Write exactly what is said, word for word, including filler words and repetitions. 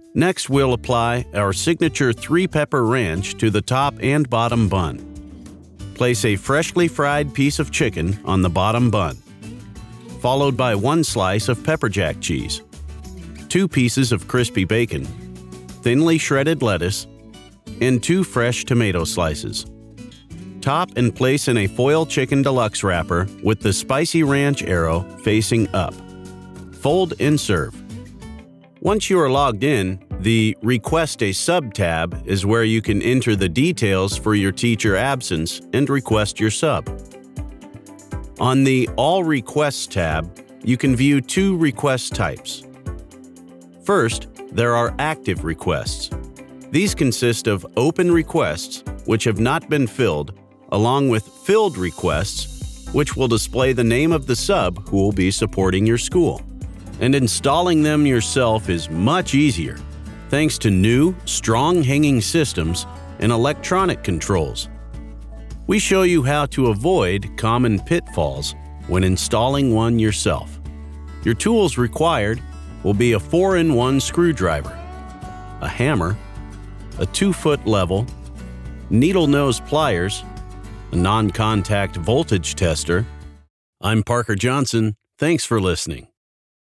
Next, we'll apply our signature three-pepper ranch to the top and bottom bun. Place a freshly fried piece of chicken on the bottom bun, followed by one slice of pepper jack cheese, two pieces of crispy bacon, thinly shredded lettuce, and two fresh tomato slices. Top and place in a foil chicken deluxe wrapper with the spicy ranch arrow facing up. Fold and serve. Once you are logged in, the Request a Sub tab is where you can enter the details for your teacher absence and request your sub. On the All Requests tab, you can view two request types. First, there are active requests. These consist of open requests, which have not been filled, along with filled requests, which will display the name of the sub who will be supporting your school. And installing them yourself is much easier, thanks to new, strong hanging systems and electronic controls. We show you how to avoid common pitfalls when installing one yourself. Your tools required will be a four in one screwdriver, a hammer, a two-foot level, needle nose pliers, a non-contact voltage tester. I'm Parker Johnson. Thanks for listening.